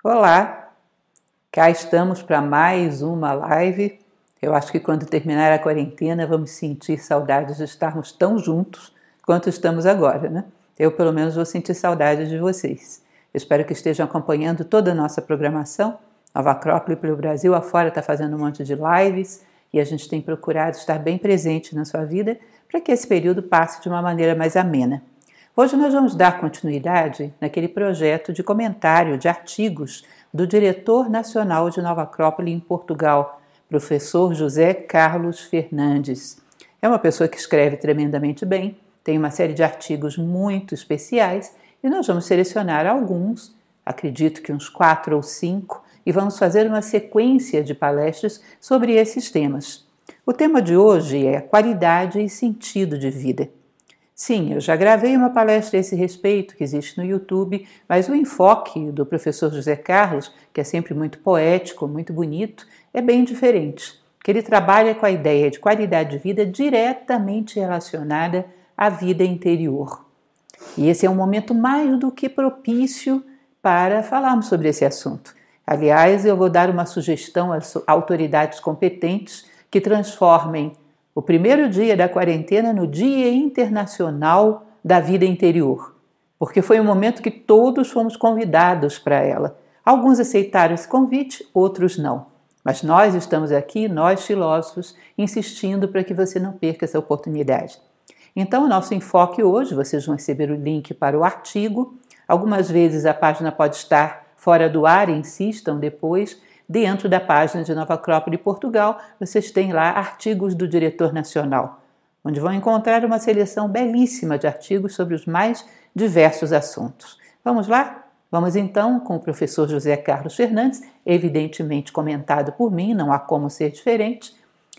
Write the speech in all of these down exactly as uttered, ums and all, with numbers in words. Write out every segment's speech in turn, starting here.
Olá, cá estamos para mais uma live. Eu acho que quando terminar a quarentena vamos sentir saudades de estarmos tão juntos quanto estamos agora, né? Eu pelo menos vou sentir saudades de vocês. Eu espero que estejam acompanhando toda a nossa programação. Nova Acrópole pelo Brasil afora está fazendo um monte de lives e a gente tem procurado estar bem presente na sua vida para que esse período passe de uma maneira mais amena. Hoje nós vamos dar continuidade naquele projeto de comentário de artigos do diretor nacional de Nova Acrópole em Portugal, professor José Carlos Fernandes. É uma pessoa que escreve tremendamente bem, tem uma série de artigos muito especiais e nós vamos selecionar alguns, acredito que uns quatro ou cinco, e vamos fazer uma sequência de palestras sobre esses temas. O tema de hoje é qualidade e sentido de vida. Sim, eu já gravei uma palestra a esse respeito, que existe no YouTube, mas o enfoque do professor José Carlos, que é sempre muito poético, muito bonito, é bem diferente, porque ele trabalha com a ideia de qualidade de vida diretamente relacionada à vida interior. E esse é um momento mais do que propício para falarmos sobre esse assunto. Aliás, eu vou dar uma sugestão às autoridades competentes que transformem o primeiro dia da quarentena no Dia Internacional da Vida Interior, porque foi um momento que todos fomos convidados para ela. Alguns aceitaram esse convite, outros não. Mas nós estamos aqui, nós filósofos, insistindo para que você não perca essa oportunidade. Então, o nosso enfoque hoje, vocês vão receber o link para o artigo. Algumas vezes a página pode estar fora do ar, insistam depois. Dentro da página de Nova Acrópole Portugal, vocês têm lá artigos do diretor nacional, onde vão encontrar uma seleção belíssima de artigos sobre os mais diversos assuntos. Vamos lá? Vamos então com o professor José Carlos Fernandes, evidentemente comentado por mim, não há como ser diferente,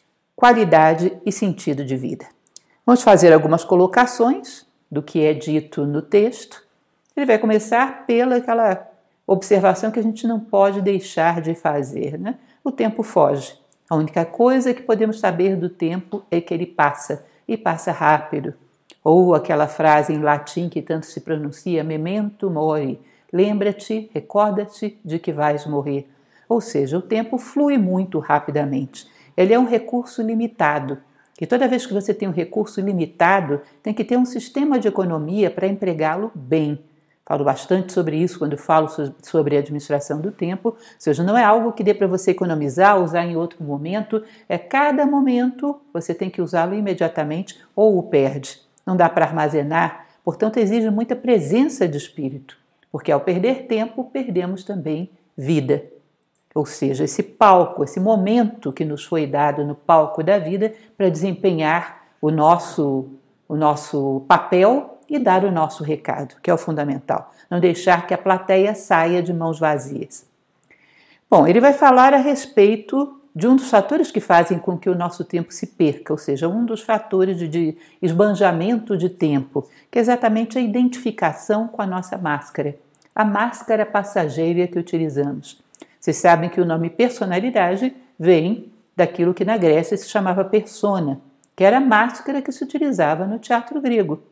qualidade e sentido de vida. Vamos fazer algumas colocações do que é dito no texto. Ele vai começar pela aquela observação que a gente não pode deixar de fazer, né? O tempo foge. A única coisa que podemos saber do tempo é que ele passa, e passa rápido. Ou aquela frase em latim que tanto se pronuncia, memento mori, lembra-te, recorda-te de que vais morrer. Ou seja, o tempo flui muito rapidamente. Ele é um recurso limitado. E toda vez que você tem um recurso limitado, tem que ter um sistema de economia para empregá-lo bem. Falo bastante sobre isso quando falo sobre a administração do tempo, ou seja, não é algo que dê para você economizar, usar em outro momento, é cada momento você tem que usá-lo imediatamente ou o perde. Não dá para armazenar, portanto exige muita presença de espírito, porque ao perder tempo, perdemos também vida. Ou seja, esse palco, esse momento que nos foi dado no palco da vida para desempenhar o nosso, o nosso papel e dar o nosso recado, que é o fundamental. Não deixar que a plateia saia de mãos vazias. Bom, ele vai falar a respeito de um dos fatores que fazem com que o nosso tempo se perca, ou seja, um dos fatores de, de esbanjamento de tempo, que é exatamente a identificação com a nossa máscara, a máscara passageira que utilizamos. Vocês sabem que o nome personalidade vem daquilo que na Grécia se chamava persona, que era a máscara que se utilizava no teatro grego.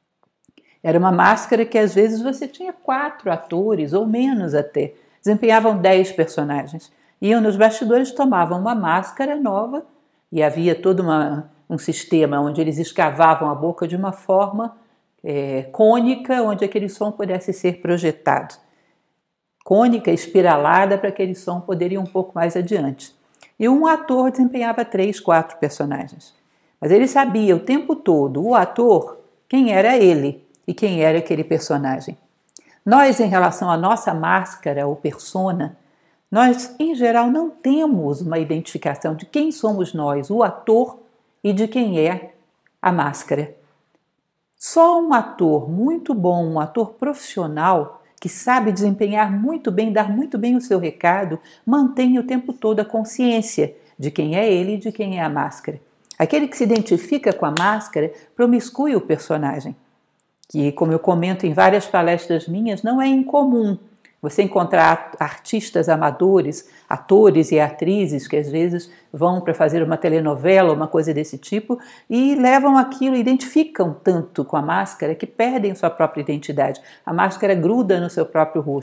Era uma máscara que às vezes você tinha quatro atores, ou menos até. Desempenhavam dez personagens. Iam nos bastidores, tomavam uma máscara nova e havia todo uma, um sistema onde eles escavavam a boca de uma forma é, cônica, onde aquele som pudesse ser projetado. Cônica, espiralada, para aquele som poder ir um pouco mais adiante. E um ator desempenhava três, quatro personagens. Mas ele sabia o tempo todo, o ator, quem era ele. E quem era aquele personagem. Nós, em relação à nossa máscara ou persona, nós, em geral, não temos uma identificação de quem somos nós, o ator, e de quem é a máscara. Só um ator muito bom, um ator profissional, que sabe desempenhar muito bem, dar muito bem o seu recado, mantém o tempo todo a consciência de quem é ele e de quem é a máscara. Aquele que se identifica com a máscara promiscui o personagem. Que, como eu comento em várias palestras minhas, não é incomum você encontrar artistas amadores, atores e atrizes que às vezes vão para fazer uma telenovela, uma coisa desse tipo, e levam aquilo, identificam tanto com a máscara que perdem sua própria identidade. A máscara gruda no seu próprio rosto.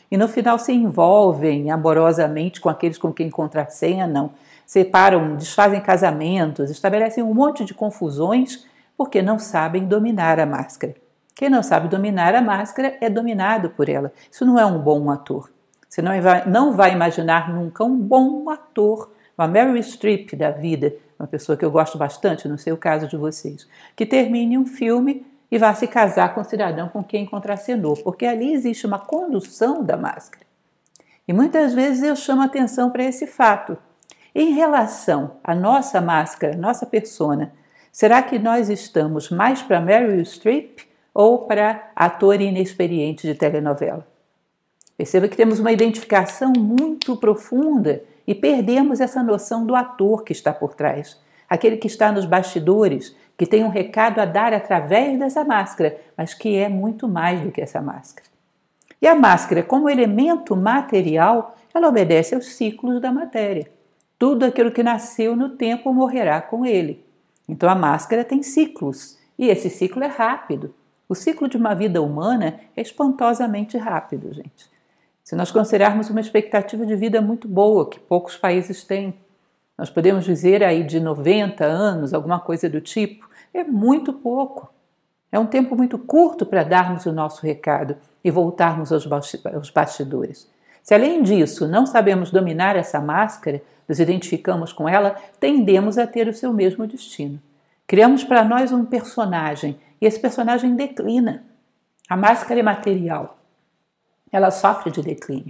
e no final se envolvem amorosamente com aqueles com quem contracenam, separam, desfazem casamentos, estabelecem um monte de confusões porque não sabem dominar a máscara. Quem não sabe dominar a máscara é dominado por ela. Isso não é um bom ator. Você não vai, não vai imaginar nunca um bom ator, uma Meryl Streep da vida, uma pessoa que eu gosto bastante, não sei o caso de vocês, que termine um filme e vá se casar com um cidadão com quem contracenou, porque ali existe uma condução da máscara. E muitas vezes eu chamo atenção para esse fato. Em relação à nossa máscara, nossa persona, será que nós estamos mais para Meryl Streep ou para ator inexperiente de telenovela? Perceba que temos uma identificação muito profunda e perdemos essa noção do ator que está por trás, aquele que está nos bastidores, que tem um recado a dar através dessa máscara, mas que é muito mais do que essa máscara. E a máscara, como elemento material, ela obedece aos ciclos da matéria. Tudo aquilo que nasceu no tempo morrerá com ele. Então a máscara tem ciclos, e esse ciclo é rápido. O ciclo de uma vida humana é espantosamente rápido, gente. Se nós considerarmos uma expectativa de vida muito boa, que poucos países têm, nós podemos dizer aí de noventa anos, alguma coisa do tipo, é muito pouco. É um tempo muito curto para darmos o nosso recado e voltarmos aos bastidores. Se além disso não sabemos dominar essa máscara, nos identificamos com ela, tendemos a ter o seu mesmo destino. Criamos para nós um personagem e esse personagem declina. A máscara é material. Ela sofre de declínio.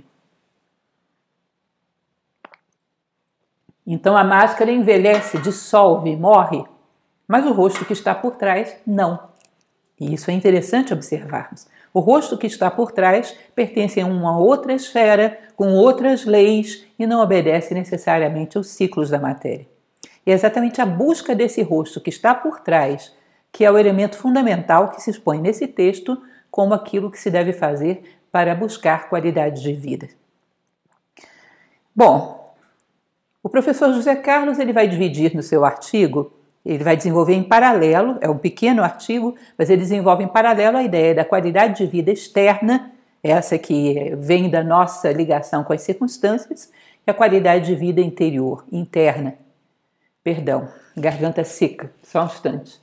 Então a máscara envelhece, dissolve, morre, mas o rosto que está por trás não. E isso é interessante observarmos. O rosto que está por trás pertence a uma outra esfera, com outras leis e não obedece necessariamente aos ciclos da matéria. E é exatamente a busca desse rosto que está por trás que é o elemento fundamental que se expõe nesse texto como aquilo que se deve fazer para buscar qualidade de vida. Bom, o professor José Carlos ele vai dividir no seu artigo, ele vai desenvolver em paralelo, é um pequeno artigo, mas ele desenvolve em paralelo a ideia da qualidade de vida externa, essa que vem da nossa ligação com as circunstâncias, e a qualidade de vida interior, interna. Perdão, garganta seca, só um instante.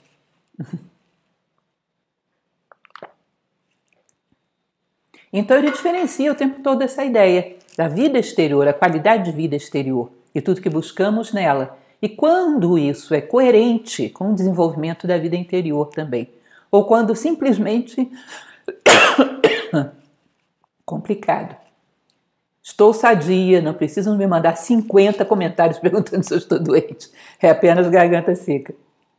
Então ele diferencia o tempo todo essa ideia da vida exterior, a qualidade de vida exterior e tudo que buscamos nela. E quando isso é coerente com o desenvolvimento da vida interior também, ou quando simplesmente complicado. Estou sadia, não precisam me mandar cinquenta comentários perguntando se eu estou doente. É apenas garganta seca.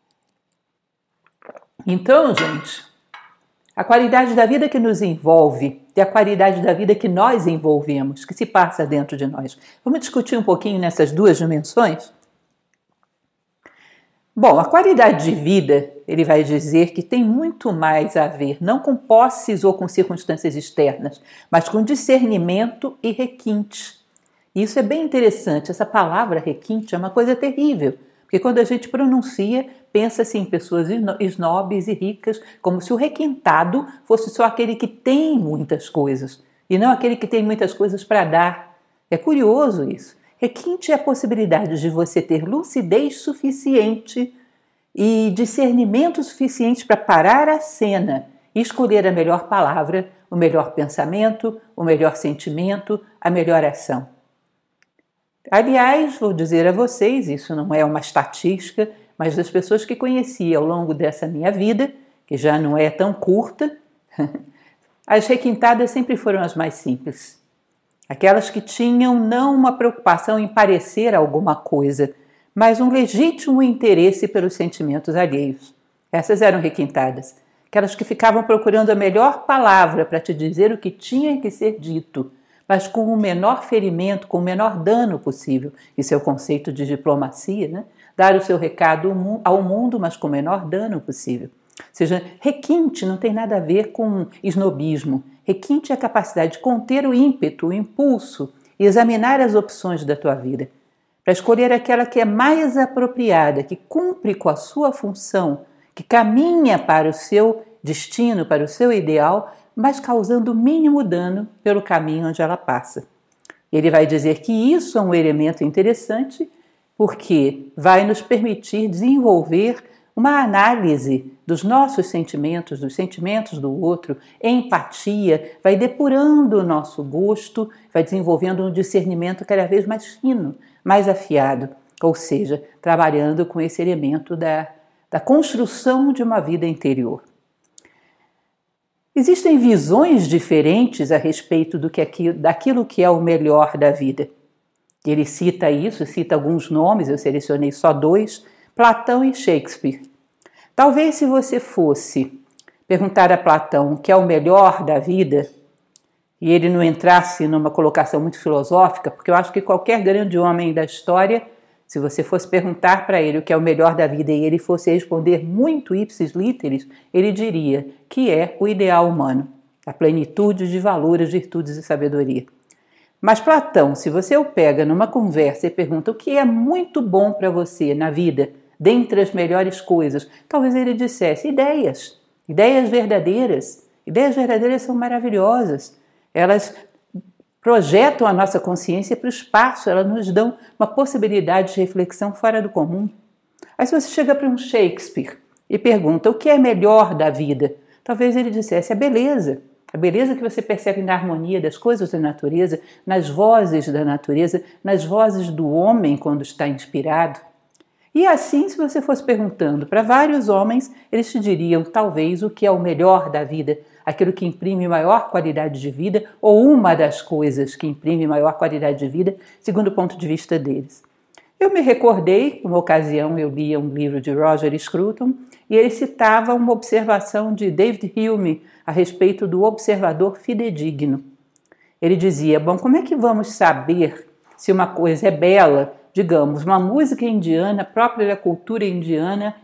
Então, gente, a qualidade da vida que nos envolve e a qualidade da vida que nós envolvemos, que se passa dentro de nós. Vamos discutir um pouquinho nessas duas dimensões? Bom, a qualidade de vida, ele vai dizer que tem muito mais a ver, não com posses ou com circunstâncias externas, mas com discernimento e requinte. E isso é bem interessante, essa palavra requinte é uma coisa terrível, porque quando a gente pronuncia, pensa-se em pessoas snobs e ricas, como se o requintado fosse só aquele que tem muitas coisas, e não aquele que tem muitas coisas para dar. É curioso isso. Requinte é a possibilidade de você ter lucidez suficiente e discernimento suficiente para parar a cena e escolher a melhor palavra, o melhor pensamento, o melhor sentimento, a melhor ação. Aliás, vou dizer a vocês, isso não é uma estatística, mas das pessoas que conheci ao longo dessa minha vida, que já não é tão curta, as requintadas sempre foram as mais simples. Aquelas que tinham não uma preocupação em parecer alguma coisa, mas um legítimo interesse pelos sentimentos alheios. Essas eram requintadas. Aquelas que ficavam procurando a melhor palavra para te dizer o que tinha que ser dito, mas com o menor ferimento, com o menor dano possível. Isso é o conceito de diplomacia, né? Dar o seu recado ao mundo, mas com o menor dano possível. Ou seja, requinte não tem nada a ver com esnobismo. Requinte é a capacidade de conter o ímpeto, o impulso e examinar as opções da tua vida, para escolher aquela que é mais apropriada, que cumpre com a sua função, que caminha para o seu destino, para o seu ideal, mas causando o mínimo dano pelo caminho onde ela passa. Ele vai dizer que isso é um elemento interessante porque vai nos permitir desenvolver uma análise dos nossos sentimentos, dos sentimentos do outro, empatia, vai depurando o nosso gosto, vai desenvolvendo um discernimento cada vez mais fino, mais afiado, ou seja, trabalhando com esse elemento da, da construção de uma vida interior. Existem visões diferentes a respeito do que aquilo, daquilo que é o melhor da vida. Ele cita isso, cita alguns nomes, eu selecionei só dois, Platão e Shakespeare. Talvez se você fosse perguntar a Platão o que é o melhor da vida, e ele não entrasse numa colocação muito filosófica, porque eu acho que qualquer grande homem da história, se você fosse perguntar para ele o que é o melhor da vida e ele fosse responder muito ipsis literis, ele diria que é o ideal humano, a plenitude de valores, virtudes e sabedoria. Mas Platão, se você o pega numa conversa e pergunta o que é muito bom para você na vida, dentre as melhores coisas, talvez ele dissesse ideias, ideias verdadeiras. Ideias verdadeiras são maravilhosas. Elas projetam a nossa consciência para o espaço, elas nos dão uma possibilidade de reflexão fora do comum. Aí se você chega para um Shakespeare e pergunta o que é melhor da vida, talvez ele dissesse a beleza. A beleza que você percebe na harmonia das coisas da natureza, nas vozes da natureza, nas vozes do homem quando está inspirado. E assim, se você fosse perguntando para vários homens, eles te diriam talvez o que é o melhor da vida, aquilo que imprime maior qualidade de vida, ou uma das coisas que imprime maior qualidade de vida, segundo o ponto de vista deles. Eu me recordei, uma ocasião eu lia um livro de Roger Scruton, e ele citava uma observação de David Hume a respeito do observador fidedigno. Ele dizia, bom, como é que vamos saber se uma coisa é bela, digamos, uma música indiana própria da cultura indiana,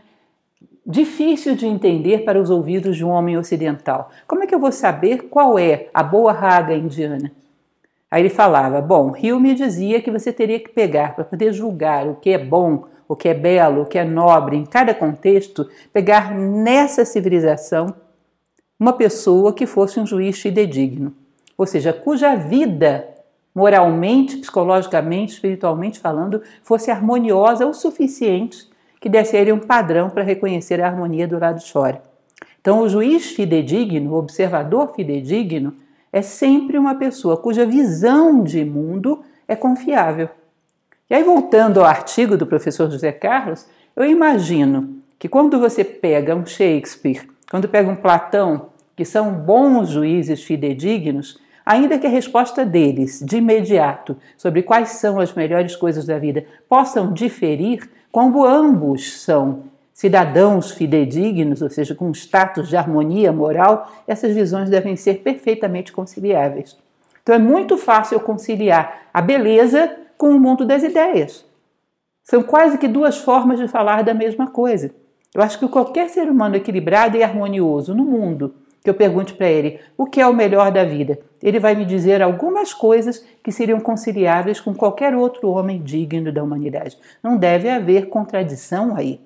difícil de entender para os ouvidos de um homem ocidental. Como é que eu vou saber qual é a boa raga indiana? Aí ele falava, bom, Hume dizia que você teria que pegar, para poder julgar o que é bom, o que é belo, o que é nobre, em cada contexto, pegar nessa civilização uma pessoa que fosse um juiz fidedigno, ou seja, cuja vida, moralmente, psicologicamente, espiritualmente falando, fosse harmoniosa o suficiente que desse a ele um padrão para reconhecer a harmonia do lado de fora. Então, o juiz fidedigno, o observador fidedigno, é sempre uma pessoa cuja visão de mundo é confiável. E aí, voltando ao artigo do professor José Carlos, eu imagino que quando você pega um Shakespeare, quando pega um Platão, que são bons juízes fidedignos, ainda que a resposta deles, de imediato, sobre quais são as melhores coisas da vida, possam diferir, como ambos são cidadãos fidedignos, ou seja, com um status de harmonia moral, essas visões devem ser perfeitamente conciliáveis. Então é muito fácil conciliar a beleza com o mundo das ideias. São quase que duas formas de falar da mesma coisa. Eu acho que qualquer ser humano equilibrado e harmonioso no mundo, que eu pergunte para ele o que é o melhor da vida, ele vai me dizer algumas coisas que seriam conciliáveis com qualquer outro homem digno da humanidade. Não deve haver contradição aí.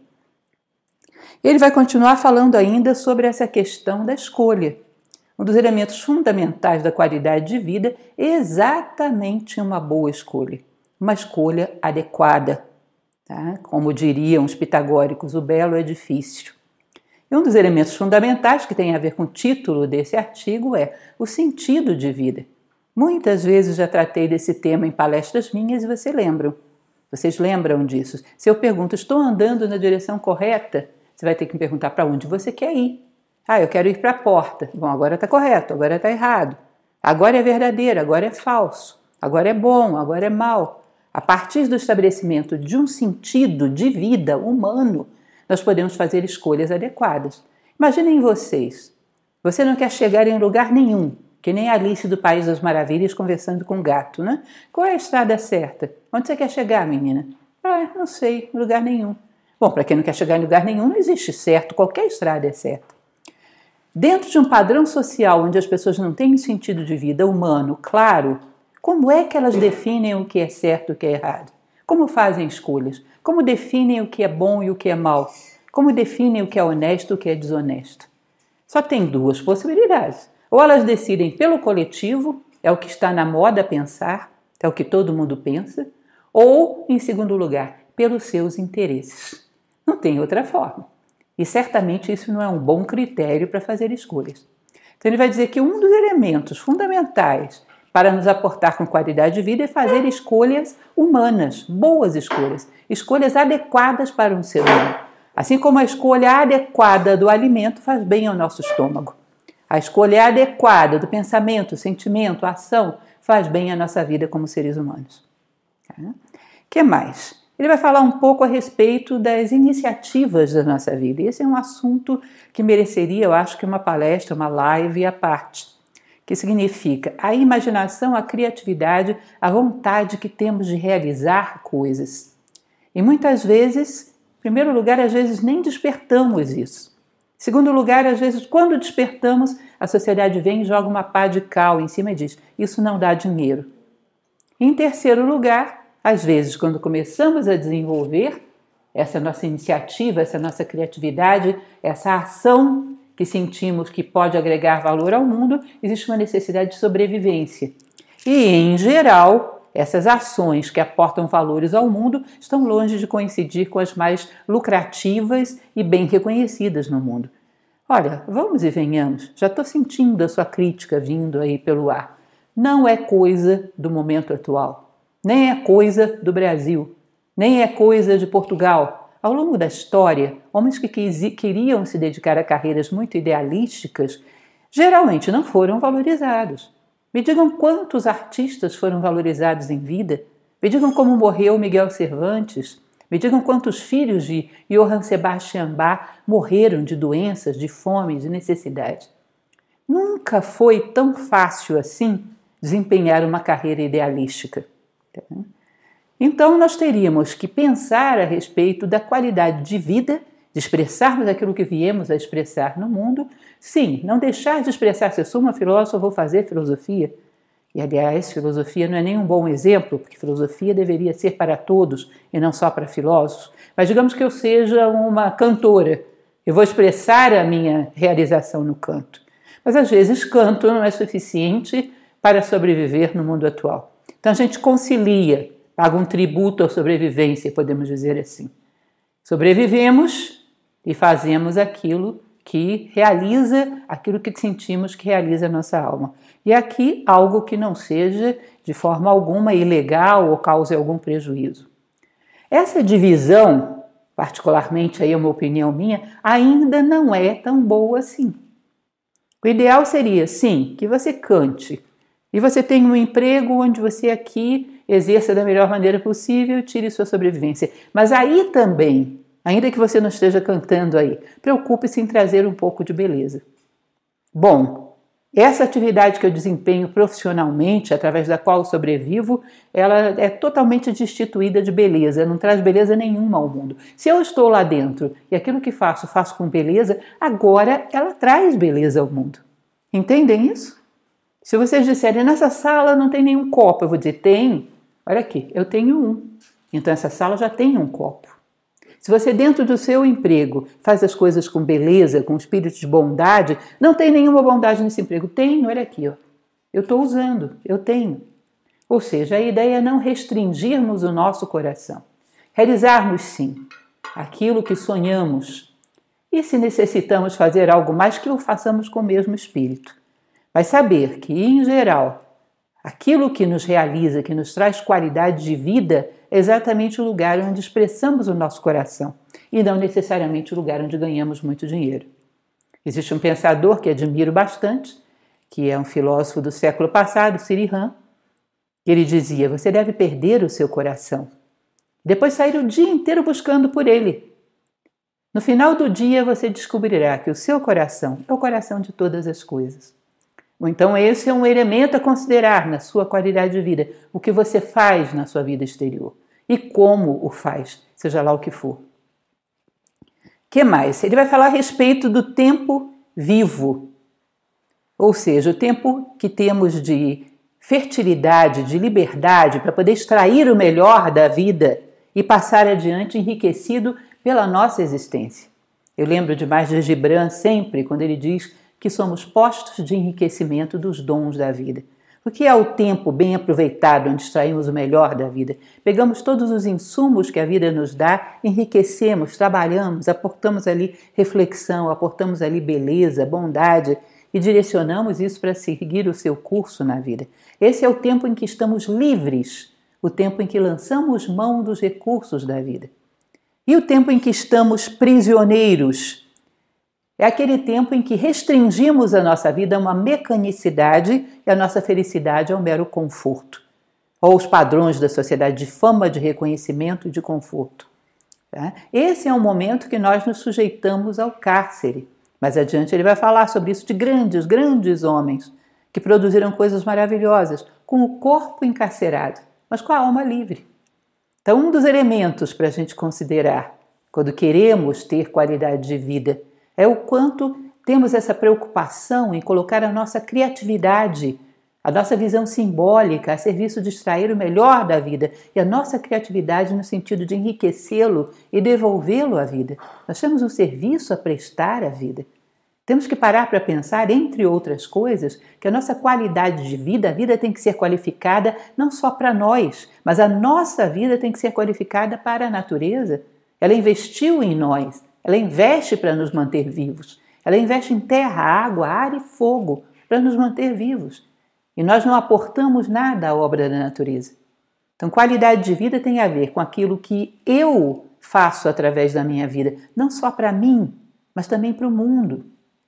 Ele vai continuar falando ainda sobre essa questão da escolha. Um dos elementos fundamentais da qualidade de vida é exatamente uma boa escolha, uma escolha adequada. Tá? Como diriam os pitagóricos, o belo é difícil. E um dos elementos fundamentais que tem a ver com o título desse artigo é o sentido de vida. Muitas vezes já tratei desse tema em palestras minhas e vocês lembram. Vocês lembram disso? Se eu pergunto, estou andando na direção correta? Você vai ter que me perguntar para onde você quer ir. Ah, eu quero ir para a porta. Bom, agora está correto, agora está errado. Agora é verdadeiro, agora é falso. Agora é bom, agora é mal. A partir do estabelecimento de um sentido de vida humano, nós podemos fazer escolhas adequadas. Imaginem vocês, você não quer chegar em lugar nenhum, que nem Alice do País das Maravilhas conversando com o gato, né? Qual é a estrada certa? Onde você quer chegar, menina? Ah, não sei, lugar nenhum. Bom, para quem não quer chegar em lugar nenhum, não existe certo, qualquer estrada é certa. Dentro de um padrão social onde as pessoas não têm um sentido de vida humano claro, como é que elas definem o que é certo e o que é errado? Como fazem escolhas? Como definem o que é bom e o que é mal? Como definem o que é honesto e o que é desonesto? Só tem duas possibilidades. Ou elas decidem pelo coletivo, é o que está na moda pensar, é o que todo mundo pensa, ou, em segundo lugar, pelos seus interesses. Não tem outra forma. E certamente isso não é um bom critério para fazer escolhas. Então ele vai dizer que um dos elementos fundamentais para nos aportar com qualidade de vida é fazer escolhas humanas, boas escolhas, escolhas adequadas para um ser humano. Assim como a escolha adequada do alimento faz bem ao nosso estômago. A escolha adequada do pensamento, sentimento, ação faz bem à nossa vida como seres humanos. O que mais? Ele vai falar um pouco a respeito das iniciativas da nossa vida. E esse é um assunto que mereceria, eu acho, que uma palestra, uma live à parte. Que significa a imaginação, a criatividade, a vontade que temos de realizar coisas. E muitas vezes, em primeiro lugar, às vezes nem despertamos isso. Em segundo lugar, às vezes, quando despertamos, a sociedade vem e joga uma pá de cal em cima e diz, isso não dá dinheiro. Em terceiro lugar, às vezes, quando começamos a desenvolver essa nossa iniciativa, essa nossa criatividade, essa ação que sentimos que pode agregar valor ao mundo, existe uma necessidade de sobrevivência. E, em geral, essas ações que aportam valores ao mundo estão longe de coincidir com as mais lucrativas e bem reconhecidas no mundo. Olha, vamos e venhamos, já estou sentindo a sua crítica vindo aí pelo ar. Não é coisa do momento atual, nem é coisa do Brasil, nem é coisa de Portugal. Ao longo da história, homens que queriam se dedicar a carreiras muito idealísticas geralmente não foram valorizados. Me digam quantos artistas foram valorizados em vida. Me digam como morreu Miguel Cervantes. Me digam quantos filhos de Johann Sebastian Bach morreram de doenças, de fome, de necessidade. Nunca foi tão fácil assim desempenhar uma carreira idealística. Então, nós teríamos que pensar a respeito da qualidade de vida, de expressarmos aquilo que viemos a expressar no mundo. Sim, não deixar de expressar, se eu sou uma filósofa, eu vou fazer filosofia. E, aliás, filosofia não é nem um bom exemplo, porque filosofia deveria ser para todos e não só para filósofos. Mas digamos que eu seja uma cantora, eu vou expressar a minha realização no canto. Mas, às vezes, canto não é suficiente para sobreviver no mundo atual. Então, a gente concilia, paga um tributo à sobrevivência, podemos dizer assim. Sobrevivemos e fazemos aquilo que realiza, aquilo que sentimos que realiza a nossa alma. E aqui, algo que não seja, de forma alguma, ilegal ou cause algum prejuízo. Essa divisão, particularmente aí é uma opinião minha, ainda não é tão boa assim. O ideal seria, sim, que você cante e você tenha um emprego onde você aqui exerça da melhor maneira possível e tire sua sobrevivência. Mas aí também, ainda que você não esteja cantando aí, preocupe-se em trazer um pouco de beleza. Bom, essa atividade que eu desempenho profissionalmente, através da qual eu sobrevivo, ela é totalmente destituída de beleza, não traz beleza nenhuma ao mundo. Se eu estou lá dentro e aquilo que faço, faço com beleza, agora ela traz beleza ao mundo. Entendem isso? Se vocês disserem, nessa sala não tem nenhum copo, eu vou dizer, tem. Olha aqui, eu tenho um. Então essa sala já tem um copo. Se você dentro do seu emprego faz as coisas com beleza, com espírito de bondade, não tem nenhuma bondade nesse emprego. Tenho, olha aqui, ó. Eu estou usando, eu tenho. Ou seja, a ideia é não restringirmos o nosso coração. Realizarmos sim aquilo que sonhamos. E se necessitamos fazer algo mais, que o façamos com o mesmo espírito. Mas saber que, em geral, aquilo que nos realiza, que nos traz qualidade de vida, é exatamente o lugar onde expressamos o nosso coração e não necessariamente o lugar onde ganhamos muito dinheiro. Existe um pensador que admiro bastante, que é um filósofo do século passado, Sirihan, que ele dizia, você deve perder o seu coração, depois sair o dia inteiro buscando por ele. No final do dia você descobrirá que o seu coração é o coração de todas as coisas. Então esse é um elemento a considerar na sua qualidade de vida, o que você faz na sua vida exterior e como o faz, seja lá o que for. O que mais? Ele vai falar a respeito do tempo vivo, ou seja, o tempo que temos de fertilidade, de liberdade, para poder extrair o melhor da vida e passar adiante enriquecido pela nossa existência. Eu lembro demais de Gibran sempre, quando ele diz que somos postos de enriquecimento dos dons da vida. O que é o tempo bem aproveitado, onde extraímos o melhor da vida? Pegamos todos os insumos que a vida nos dá, enriquecemos, trabalhamos, aportamos ali reflexão, aportamos ali beleza, bondade e direcionamos isso para seguir o seu curso na vida. Esse é o tempo em que estamos livres, o tempo em que lançamos mão dos recursos da vida. E o tempo em que estamos prisioneiros é aquele tempo em que restringimos a nossa vida a uma mecanicidade e a nossa felicidade a um mero conforto, ou os padrões da sociedade de fama, de reconhecimento e de conforto. Tá? Esse é um momento que nós nos sujeitamos ao cárcere. Mais adiante ele vai falar sobre isso de grandes, grandes homens que produziram coisas maravilhosas, com o corpo encarcerado, mas com a alma livre. Então, um dos elementos para a gente considerar quando queremos ter qualidade de vida é o quanto temos essa preocupação em colocar a nossa criatividade, a nossa visão simbólica a serviço de extrair o melhor da vida e a nossa criatividade no sentido de enriquecê-lo e devolvê-lo à vida. Nós temos um serviço a prestar à vida. Temos que parar para pensar, entre outras coisas, que a nossa qualidade de vida, a vida tem que ser qualificada não só para nós, mas a nossa vida tem que ser qualificada para a natureza. Ela investiu em nós, ela investe para nos manter vivos. Ela investe em terra, água, ar e fogo para nos manter vivos. E nós não aportamos nada à obra da natureza. Então, qualidade de vida tem a ver com aquilo que eu faço através da minha vida, não só para mim, mas também para o mundo.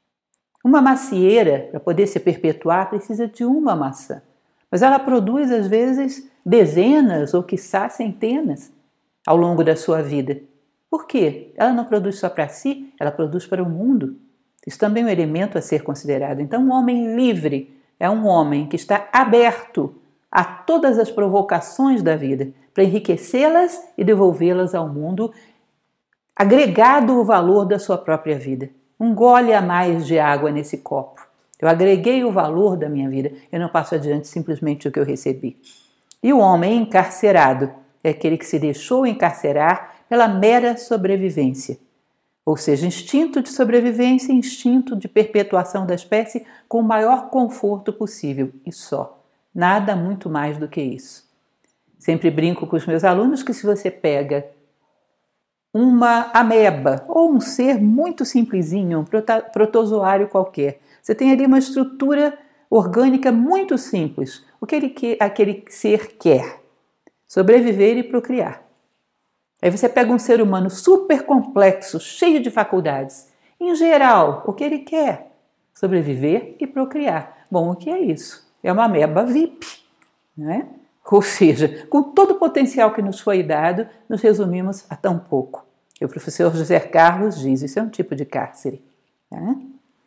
Uma macieira, para poder se perpetuar, precisa de uma maçã. Mas ela produz, às vezes, dezenas ou, quiçá, centenas ao longo da sua vida. Por quê? Ela não produz só para si, ela produz para o mundo. Isso também é um elemento a ser considerado. Então, um homem livre é um homem que está aberto a todas as provocações da vida, para enriquecê-las e devolvê-las ao mundo, agregado o valor da sua própria vida. Um gole a mais de água nesse copo. Eu agreguei o valor da minha vida, eu não passo adiante simplesmente o que eu recebi. E o homem encarcerado é aquele que se deixou encarcerar pela mera sobrevivência. Ou seja, instinto de sobrevivência e instinto de perpetuação da espécie com o maior conforto possível. E só. Nada muito mais do que isso. Sempre brinco com os meus alunos que se você pega uma ameba ou um ser muito simplesinho, um protozoário qualquer, você tem ali uma estrutura orgânica muito simples. O que ele quer, aquele ser quer? Sobreviver e procriar. Aí você pega um ser humano super complexo, cheio de faculdades. Em geral, o que ele quer? Sobreviver e procriar. Bom, o que é isso? É uma ameba V I P, né? Ou seja, com todo o potencial que nos foi dado, nos resumimos a tão pouco. E o professor José Carlos diz, isso é um tipo de cárcere. Né?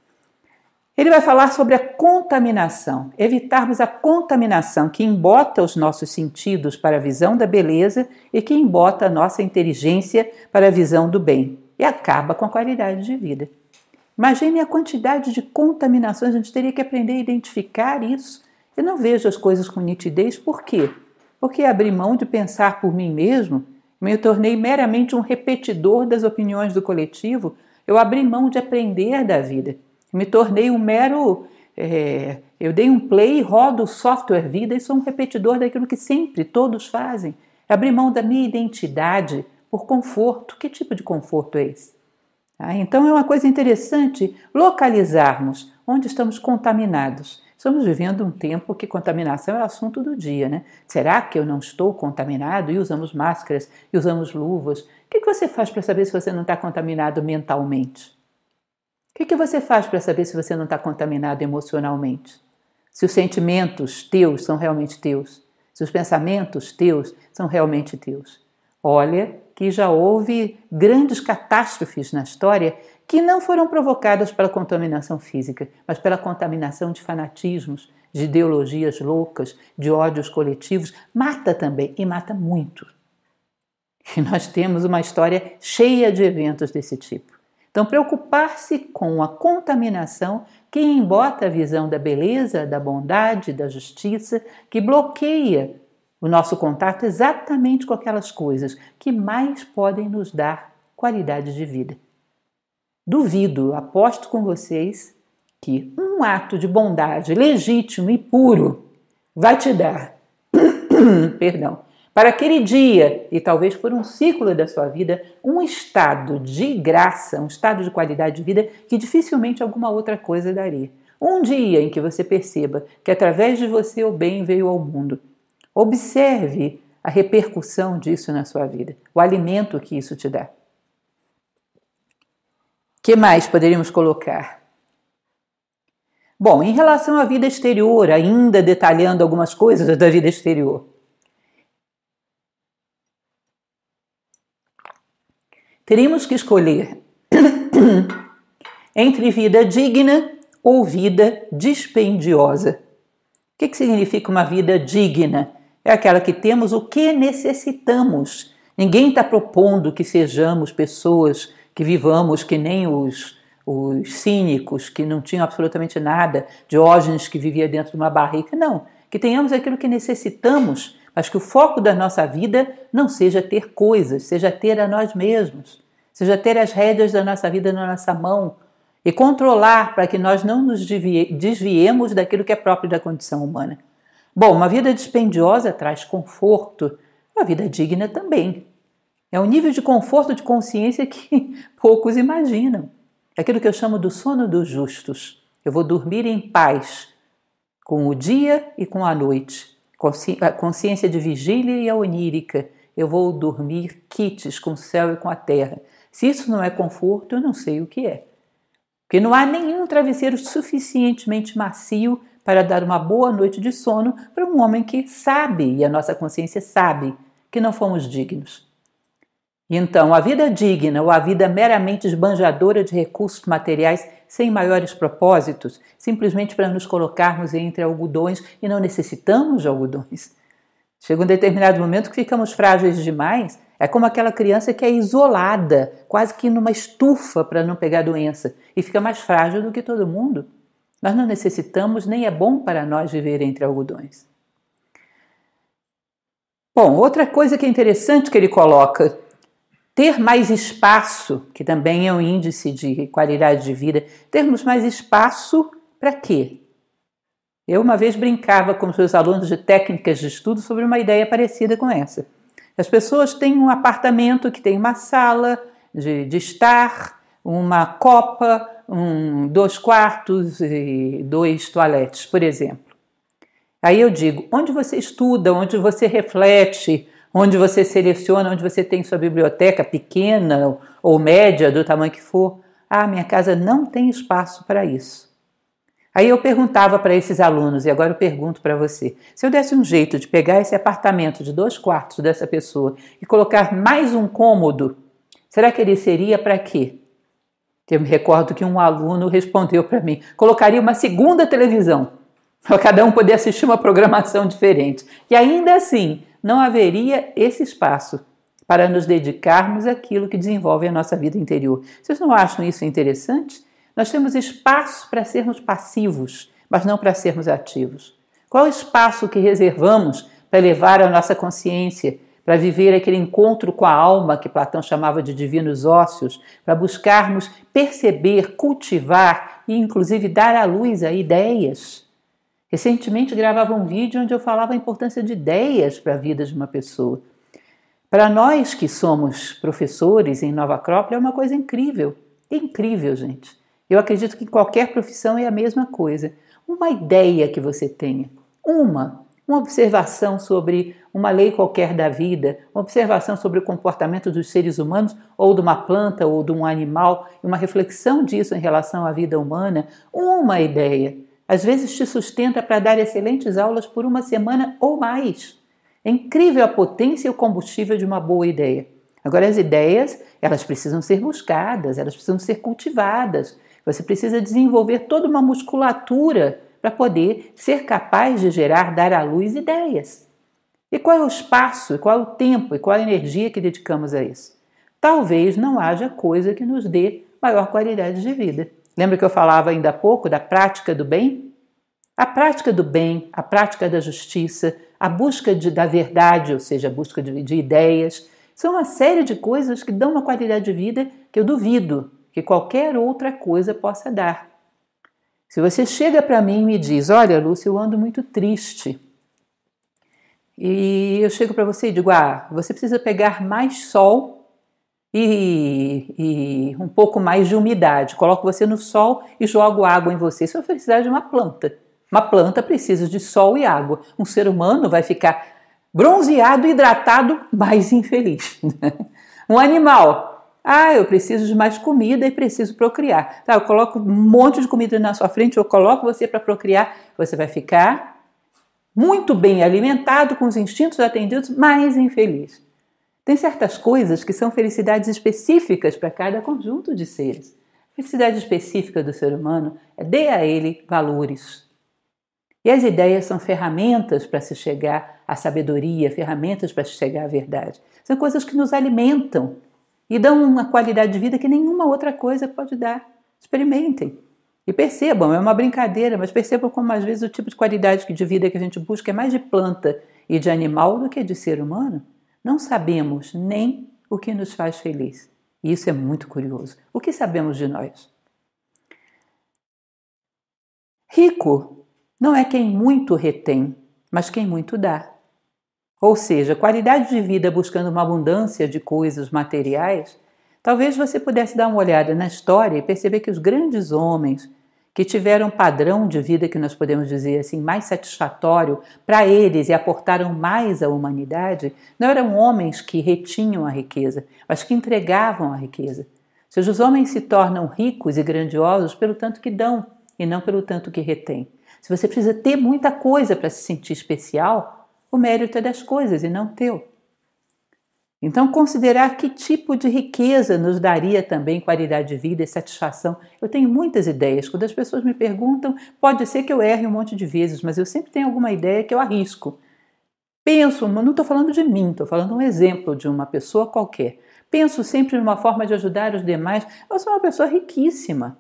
Ele vai falar sobre a contaminação, evitarmos a contaminação que embota os nossos sentidos para a visão da beleza e que embota a nossa inteligência para a visão do bem e acaba com a qualidade de vida. Imagine a quantidade de contaminações, a gente teria que aprender a identificar isso. Eu não vejo as coisas com nitidez, por quê? Porque abri mão de pensar por mim mesmo, me tornei meramente um repetidor das opiniões do coletivo, eu abri mão de aprender da vida. Me tornei um mero... É, eu dei um play, rodo o software vida e sou um repetidor daquilo que sempre todos fazem. Abri mão da minha identidade por conforto. Que tipo de conforto é esse? Ah, então é uma coisa interessante localizarmos onde estamos contaminados. Estamos vivendo um tempo que contaminação é o assunto do dia, né? Será que eu não estou contaminado? E usamos máscaras, e usamos luvas. O que você faz para saber se você não está contaminado mentalmente? O que você faz para saber se você não está contaminado emocionalmente? Se os sentimentos teus são realmente teus? Se os pensamentos teus são realmente teus? Olha que já houve grandes catástrofes na história que não foram provocadas pela contaminação física, mas pela contaminação de fanatismos, de ideologias loucas, de ódios coletivos. Mata também, e mata muito. E nós temos uma história cheia de eventos desse tipo. Então, preocupar-se com a contaminação que embota a visão da beleza, da bondade, da justiça, que bloqueia o nosso contato exatamente com aquelas coisas que mais podem nos dar qualidade de vida. Duvido, aposto com vocês, que um ato de bondade legítimo e puro vai te dar, perdão, para aquele dia e talvez por um ciclo da sua vida, um estado de graça, um estado de qualidade de vida que dificilmente alguma outra coisa daria. Um dia em que você perceba que através de você o bem veio ao mundo. Observe a repercussão disso na sua vida, o alimento que isso te dá. O que mais poderíamos colocar? Bom, em relação à vida exterior, ainda detalhando algumas coisas da vida exterior. Teríamos que escolher entre vida digna ou vida dispendiosa. O que, que significa uma vida digna? É aquela que temos o que necessitamos. Ninguém está propondo que sejamos pessoas que vivamos que nem os, os cínicos, que não tinham absolutamente nada, Diógenes que vivia dentro de uma barrica. Não, que tenhamos aquilo que necessitamos, mas que o foco da nossa vida não seja ter coisas, seja ter a nós mesmos, seja ter as rédeas da nossa vida na nossa mão e controlar para que nós não nos desviemos daquilo que é próprio da condição humana. Bom, uma vida dispendiosa traz conforto, uma vida digna também. É um nível de conforto de consciência que poucos imaginam. É aquilo que eu chamo do sono dos justos. Eu vou dormir em paz, com o dia e com a noite. A consciência de vigília e a onírica. Eu vou dormir quites com o céu e com a terra. Se isso não é conforto, eu não sei o que é. Porque não há nenhum travesseiro suficientemente macio para dar uma boa noite de sono para um homem que sabe, e a nossa consciência sabe, que não fomos dignos. Então, a vida digna ou a vida meramente esbanjadora de recursos materiais sem maiores propósitos, simplesmente para nos colocarmos entre algodões e não necessitamos de algodões. Chega um determinado momento que ficamos frágeis demais, é como aquela criança que é isolada, quase que numa estufa para não pegar doença, e fica mais frágil do que todo mundo. Nós não necessitamos, nem é bom para nós viver entre algodões. Bom, outra coisa que é interessante que ele coloca, ter mais espaço, que também é um índice de qualidade de vida, termos mais espaço para quê? Eu uma vez brincava com os meus alunos de técnicas de estudo sobre uma ideia parecida com essa. As pessoas têm um apartamento que tem uma sala de, de estar, uma copa, um, dois quartos e dois toaletes, por exemplo. Aí eu digo, onde você estuda, onde você reflete, onde você seleciona, onde você tem sua biblioteca pequena ou média, do tamanho que for. Ah, minha casa não tem espaço para isso. Aí eu perguntava para esses alunos, e agora eu pergunto para você, se eu desse um jeito de pegar esse apartamento de dois quartos dessa pessoa e colocar mais um cômodo, será que ele seria para quê? Eu me recordo que um aluno respondeu para mim, colocaria uma segunda televisão, para cada um poder assistir uma programação diferente. E ainda assim, não haveria esse espaço para nos dedicarmos àquilo que desenvolve a nossa vida interior. Vocês não acham isso interessante? Nós temos espaço para sermos passivos, mas não para sermos ativos. Qual o espaço que reservamos para levar a nossa consciência, para viver aquele encontro com a alma que Platão chamava de divinos ósseos, para buscarmos perceber, cultivar e inclusive dar à luz a ideias? Recentemente gravava um vídeo onde eu falava a importância de ideias para a vida de uma pessoa. Para nós que somos professores em Nova Acrópole é uma coisa incrível, incrível, gente. Eu acredito que qualquer profissão é a mesma coisa. Uma ideia que você tenha, uma, uma observação sobre uma lei qualquer da vida, uma observação sobre o comportamento dos seres humanos ou de uma planta ou de um animal, uma reflexão disso em relação à vida humana, uma ideia. Às vezes te sustenta para dar excelentes aulas por uma semana ou mais. É incrível a potência e o combustível de uma boa ideia. Agora, as ideias, elas precisam ser buscadas, elas precisam ser cultivadas. Você precisa desenvolver toda uma musculatura para poder ser capaz de gerar, dar à luz ideias. E qual é o espaço, e qual é o tempo, e qual é a energia que dedicamos a isso? Talvez não haja coisa que nos dê maior qualidade de vida. Lembra que eu falava ainda há pouco da prática do bem? A prática do bem, a prática da justiça, a busca de, da verdade, ou seja, a busca de, de ideias, são uma série de coisas que dão uma qualidade de vida que eu duvido que qualquer outra coisa possa dar. Se você chega para mim e me diz, olha, Lúcia, eu ando muito triste, e eu chego para você e digo, ah, você precisa pegar mais sol e, e um pouco mais de umidade. Coloco você no sol e jogo água em você. Isso é a felicidade de uma planta. Uma planta precisa de sol e água. Um ser humano vai ficar bronzeado, hidratado, mais infeliz. Um animal, ah, eu preciso de mais comida e preciso procriar. Tá, eu coloco um monte de comida na sua frente, eu coloco você para procriar, você vai ficar muito bem alimentado, com os instintos atendidos, mais infeliz. Tem certas coisas que são felicidades específicas para cada conjunto de seres. A felicidade específica do ser humano é dê a ele valores. E as ideias são ferramentas para se chegar à sabedoria, ferramentas para se chegar à verdade. São coisas que nos alimentam e dão uma qualidade de vida que nenhuma outra coisa pode dar. Experimentem. E percebam, é uma brincadeira, mas percebam como às vezes o tipo de qualidade de vida que a gente busca é mais de planta e de animal do que de ser humano. Não sabemos nem o que nos faz feliz. E isso é muito curioso. O que sabemos de nós? Rico não é quem muito retém, mas quem muito dá. Ou seja, qualidade de vida buscando uma abundância de coisas materiais. Talvez você pudesse dar uma olhada na história e perceber que os grandes homens que tiveram um padrão de vida que nós podemos dizer assim mais satisfatório para eles e aportaram mais à humanidade, não eram homens que retinham a riqueza, mas que entregavam a riqueza. Ou seja, os homens se tornam ricos e grandiosos pelo tanto que dão e não pelo tanto que retêm. Se você precisa ter muita coisa para se sentir especial, o mérito é das coisas e não teu. Então, considerar que tipo de riqueza nos daria também qualidade de vida e satisfação. Eu tenho muitas ideias. Quando as pessoas me perguntam, pode ser que eu erre um monte de vezes, mas eu sempre tenho alguma ideia que eu arrisco. Penso, não estou falando de mim, estou falando um exemplo de uma pessoa qualquer. Penso sempre numa forma de ajudar os demais. Eu sou uma pessoa riquíssima.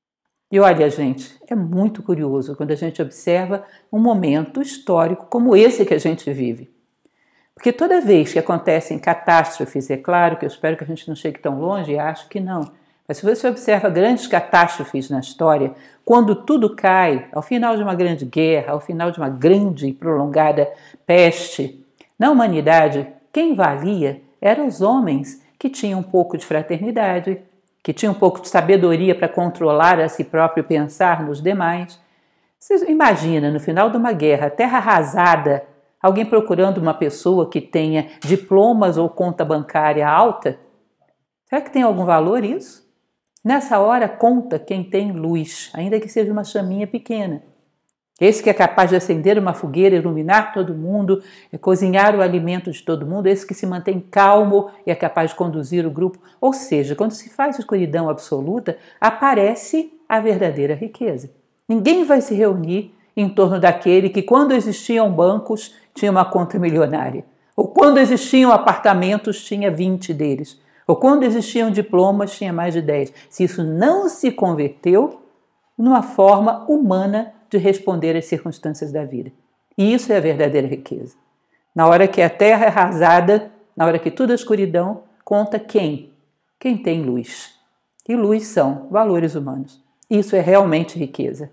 E olha, gente, é muito curioso quando a gente observa um momento histórico como esse que a gente vive. Porque toda vez que acontecem catástrofes, é claro que eu espero que a gente não chegue tão longe, e acho que não, mas se você observa grandes catástrofes na história, quando tudo cai, ao final de uma grande guerra, ao final de uma grande e prolongada peste, na humanidade, quem valia eram os homens que tinham um pouco de fraternidade, que tinham um pouco de sabedoria para controlar a si próprio e pensar nos demais. Você imagina, no final de uma guerra, terra arrasada, alguém procurando uma pessoa que tenha diplomas ou conta bancária alta? Será que tem algum valor isso? Nessa hora conta quem tem luz, ainda que seja uma chaminha pequena. Esse que é capaz de acender uma fogueira, iluminar todo mundo, cozinhar o alimento de todo mundo, esse que se mantém calmo e é capaz de conduzir o grupo. Ou seja, quando se faz escuridão absoluta, aparece a verdadeira riqueza. Ninguém vai se reunir em torno daquele que, quando existiam bancos, tinha uma conta milionária. Ou quando existiam apartamentos, tinha vinte deles. Ou quando existiam diplomas, tinha mais de dez. Se isso não se converteu numa forma humana de responder às circunstâncias da vida. E isso é a verdadeira riqueza. Na hora que a terra é arrasada, na hora que tudo é escuridão, conta quem? Quem tem luz. E luz são valores humanos. Isso é realmente riqueza.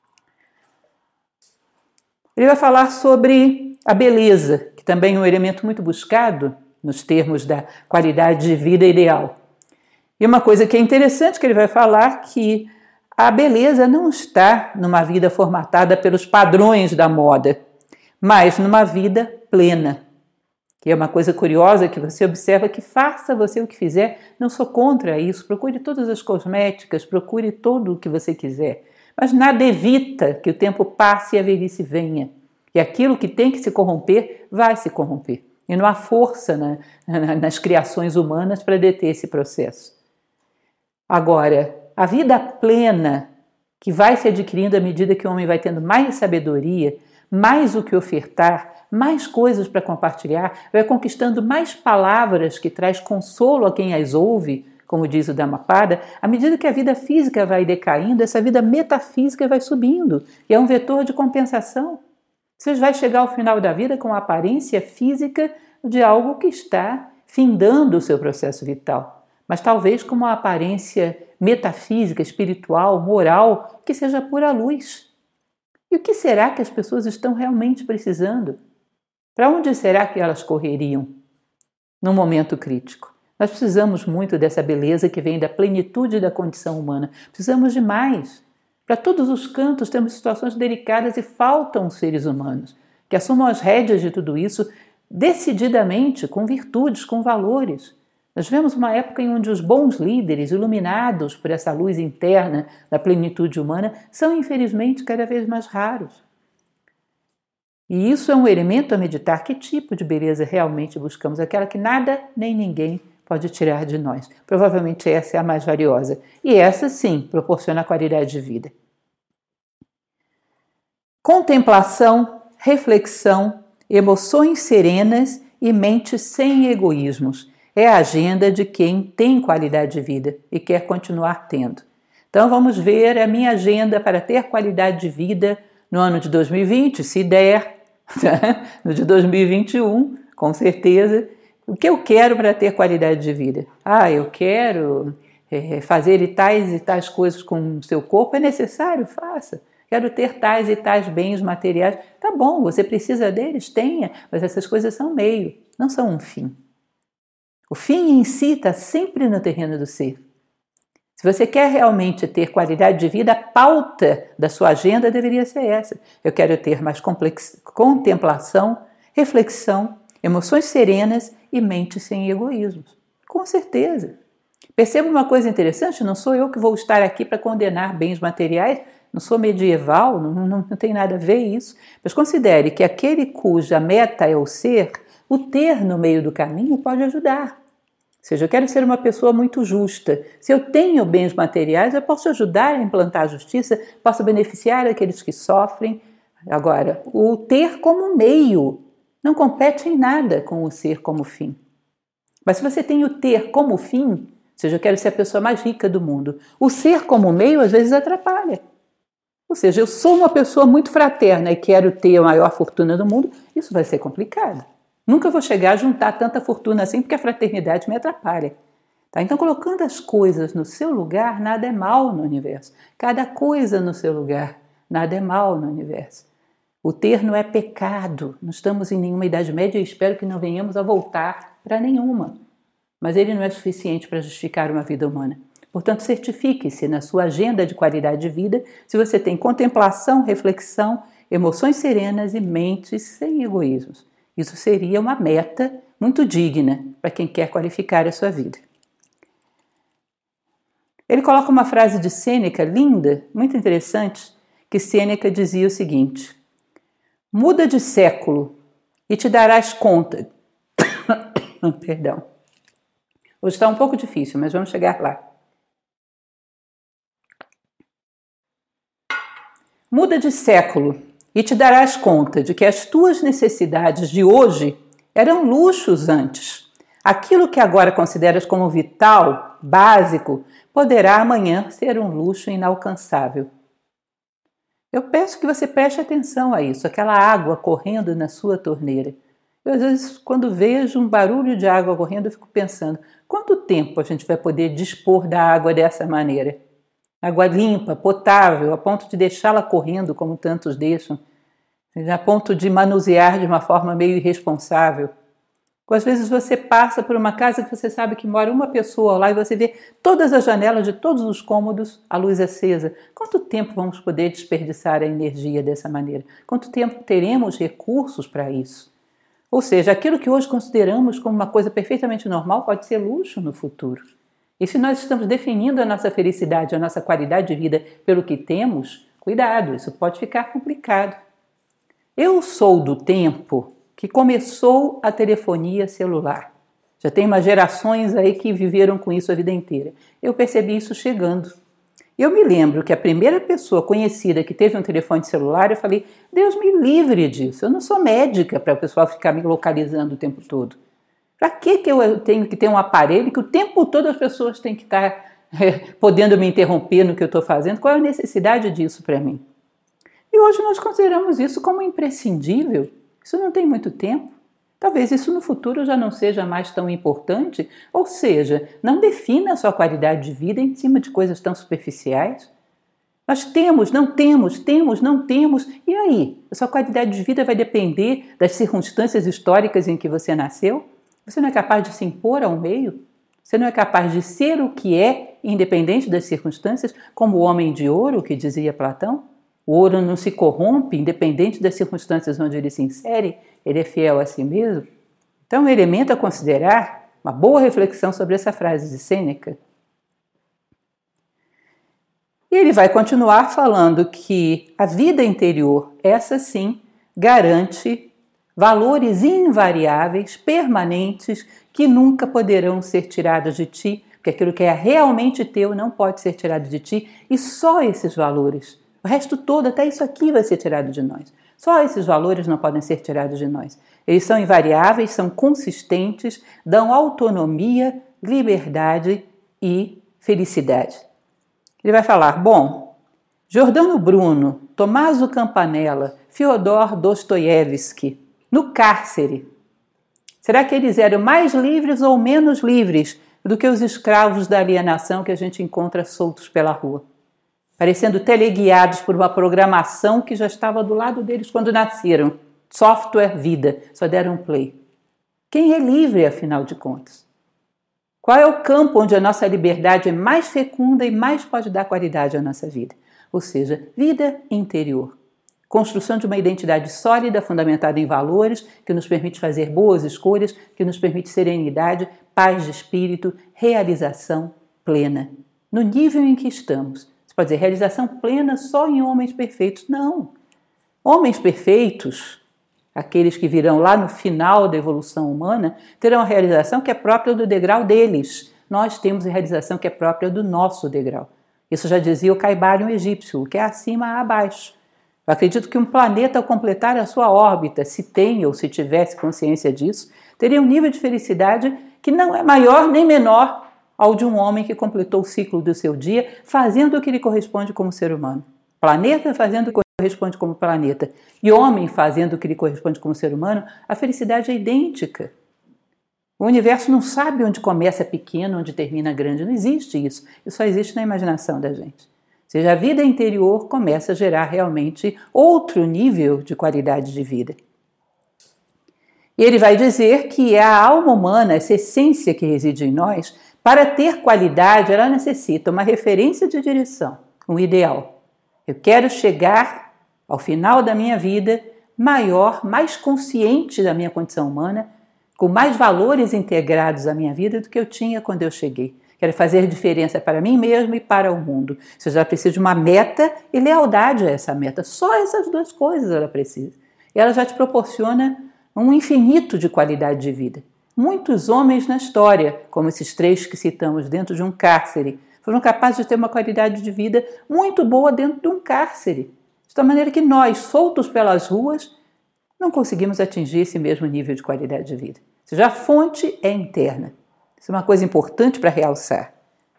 Ele vai falar sobre a beleza, que também é um elemento muito buscado nos termos da qualidade de vida ideal. E uma coisa que é interessante que ele vai falar que a beleza não está numa vida formatada pelos padrões da moda, mas numa vida plena. Que é uma coisa curiosa que você observa que faça você o que fizer, não sou contra isso, procure todas as cosméticas, procure tudo o que você quiser, mas nada evita que o tempo passe e a velhice venha. E aquilo que tem que se corromper, vai se corromper. E não há força na, na, nas criações humanas para deter esse processo. Agora, a vida plena, que vai se adquirindo à medida que o homem vai tendo mais sabedoria, mais o que ofertar, mais coisas para compartilhar, vai conquistando mais palavras que traz consolo a quem as ouve, como diz o Dhammapada, à medida que a vida física vai decaindo, essa vida metafísica vai subindo, e é um vetor de compensação. Você vai chegar ao final da vida com a aparência física de algo que está findando o seu processo vital. mas talvez com uma aparência metafísica, espiritual, moral, que seja pura luz. E o que será que as pessoas estão realmente precisando? Para onde será que elas correriam num momento crítico? Nós precisamos muito dessa beleza que vem da plenitude da condição humana. Precisamos de mais. Para todos os cantos temos situações delicadas e faltam seres humanos que assumam as rédeas de tudo isso decididamente, com virtudes, com valores. Nós vivemos uma época em onde os bons líderes, iluminados por essa luz interna da plenitude humana, são infelizmente cada vez mais raros. E isso é um elemento a meditar. Que tipo de beleza realmente buscamos? Aquela que nada nem ninguém pode tirar de nós. Provavelmente essa é a mais valiosa. E essa, sim, proporciona qualidade de vida. Contemplação, reflexão, emoções serenas e mente sem egoísmos. É a agenda de quem tem qualidade de vida e quer continuar tendo. Então vamos ver a minha agenda para ter qualidade de vida no ano de dois mil e vinte, se der, no de dois mil e vinte e um, com certeza. O que eu quero para ter qualidade de vida? Ah, eu quero é, fazer tais e tais coisas com o seu corpo. É necessário? Faça. Quero ter tais e tais bens materiais. Tá bom, você precisa deles? Tenha. Mas essas coisas são meio, não são um fim. O fim em si está sempre no terreno do ser. Se você quer realmente ter qualidade de vida, a pauta da sua agenda deveria ser essa. Eu quero ter mais complex... contemplação, reflexão, emoções serenas e mente sem egoísmos. Com certeza. Perceba uma coisa interessante, não sou eu que vou estar aqui para condenar bens materiais, não sou medieval, não, não, não tem nada a ver isso, mas considere que aquele cuja meta é o ser, o ter no meio do caminho pode ajudar. Ou seja, eu quero ser uma pessoa muito justa. Se eu tenho bens materiais, eu posso ajudar a implantar a justiça, posso beneficiar aqueles que sofrem. Agora, o ter como meio não compete em nada com o ser como fim. Mas se você tem o ter como fim, ou seja, eu quero ser a pessoa mais rica do mundo, o ser como meio às vezes atrapalha. Ou seja, eu sou uma pessoa muito fraterna e quero ter a maior fortuna do mundo, isso vai ser complicado. Nunca vou chegar a juntar tanta fortuna assim porque a fraternidade me atrapalha. Tá? Então, colocando as coisas no seu lugar, nada é mal no universo. Cada coisa no seu lugar, nada é mal no universo. O ter não é pecado. Não estamos em nenhuma Idade Média e espero que não venhamos a voltar para nenhuma. Mas ele não é suficiente para justificar uma vida humana. Portanto, certifique-se na sua agenda de qualidade de vida se você tem contemplação, reflexão, emoções serenas e mentes sem egoísmos. Isso seria uma meta muito digna para quem quer qualificar a sua vida. Ele coloca uma frase de Sêneca linda, muito interessante, que Sêneca dizia o seguinte: muda de século e te darás conta. Perdão. Hoje está um pouco difícil, mas vamos chegar lá. Muda de século e te darás conta de que as tuas necessidades de hoje eram luxos antes. Aquilo que agora consideras como vital, básico, poderá amanhã ser um luxo inalcançável. Eu peço que você preste atenção a isso, aquela água correndo na sua torneira. Eu, às vezes, quando vejo um barulho de água correndo, eu fico pensando, quanto tempo a gente vai poder dispor da água dessa maneira? Água limpa, potável, a ponto de deixá-la correndo como tantos deixam, a ponto de manusear de uma forma meio irresponsável. Ou às vezes você passa por uma casa que você sabe que mora uma pessoa lá e você vê todas as janelas de todos os cômodos, a luz acesa. Quanto tempo vamos poder desperdiçar a energia dessa maneira? Quanto tempo teremos recursos para isso? Ou seja, aquilo que hoje consideramos como uma coisa perfeitamente normal pode ser luxo no futuro. E se nós estamos definindo a nossa felicidade, a nossa qualidade de vida pelo que temos, cuidado, isso pode ficar complicado. Eu sou do tempo que começou a telefonia celular. Já tem umas gerações aí que viveram com isso a vida inteira. Eu percebi isso chegando. Eu me lembro que a primeira pessoa conhecida que teve um telefone celular, eu falei, Deus me livre disso, eu não sou médica para o pessoal ficar me localizando o tempo todo. Para que que eu tenho que ter um aparelho que o tempo todo as pessoas têm que estar é, podendo me interromper no que eu estou fazendo? Qual é a necessidade disso para mim? E hoje nós consideramos isso como imprescindível. Isso não tem muito tempo. Talvez isso no futuro já não seja mais tão importante, ou seja, não defina a sua qualidade de vida em cima de coisas tão superficiais. Nós temos, não temos, temos, não temos, e aí? A sua qualidade de vida vai depender das circunstâncias históricas em que você nasceu? Você não é capaz de se impor ao meio? Você não é capaz de ser o que é, independente das circunstâncias, como o homem de ouro, que dizia Platão? O ouro não se corrompe, independente das circunstâncias onde ele se insere, ele é fiel a si mesmo. Então, é um elemento a considerar, uma boa reflexão sobre essa frase de Sêneca. E ele vai continuar falando que a vida interior, essa sim, garante valores invariáveis, permanentes, que nunca poderão ser tirados de ti, porque aquilo que é realmente teu não pode ser tirado de ti, e só esses valores. O resto todo, até isso aqui, vai ser tirado de nós. Só esses valores não podem ser tirados de nós. Eles são invariáveis, são consistentes, dão autonomia, liberdade e felicidade. Ele vai falar, bom, Giordano Bruno, Tommaso Campanella, Fyodor Dostoiévski, no cárcere, será que eles eram mais livres ou menos livres do que os escravos da alienação que a gente encontra soltos pela rua? Parecendo teleguiados por uma programação que já estava do lado deles quando nasceram. Software vida, só deram play. Quem é livre, afinal de contas? Qual é o campo onde a nossa liberdade é mais fecunda e mais pode dar qualidade à nossa vida? Ou seja, vida interior. Construção de uma identidade sólida, fundamentada em valores, que nos permite fazer boas escolhas, que nos permite serenidade, paz de espírito, realização plena. No nível em que estamos. Pode dizer, realização plena só em homens perfeitos. Não. Homens perfeitos, aqueles que virão lá no final da evolução humana, terão a realização que é própria do degrau deles. Nós temos a realização que é própria do nosso degrau. Isso já dizia o Caibalion egípcio, o que é acima a abaixo. Eu acredito que um planeta, ao completar a sua órbita, se tem ou se tivesse consciência disso, teria um nível de felicidade que não é maior nem menor ao de um homem que completou o ciclo do seu dia, fazendo o que lhe corresponde como ser humano. Planeta fazendo o que corresponde como planeta. E homem fazendo o que lhe corresponde como ser humano, a felicidade é idêntica. O universo não sabe onde começa pequeno, onde termina grande. Não existe isso. Isso só existe na imaginação da gente. Ou seja, a vida interior começa a gerar realmente outro nível de qualidade de vida. E ele vai dizer que a alma humana, essa essência que reside em nós, para ter qualidade, ela necessita uma referência de direção, um ideal. Eu quero chegar ao final da minha vida maior, mais consciente da minha condição humana, com mais valores integrados à minha vida do que eu tinha quando eu cheguei. Quero fazer diferença para mim mesmo e para o mundo. Ou seja, ela precisa de uma meta e lealdade a essa meta. Só essas duas coisas ela precisa. E ela já te proporciona um infinito de qualidade de vida. Muitos homens na história, como esses três que citamos dentro de um cárcere, foram capazes de ter uma qualidade de vida muito boa dentro de um cárcere. De tal maneira que nós, soltos pelas ruas, não conseguimos atingir esse mesmo nível de qualidade de vida. Ou seja, a fonte é interna. Isso é uma coisa importante para realçar.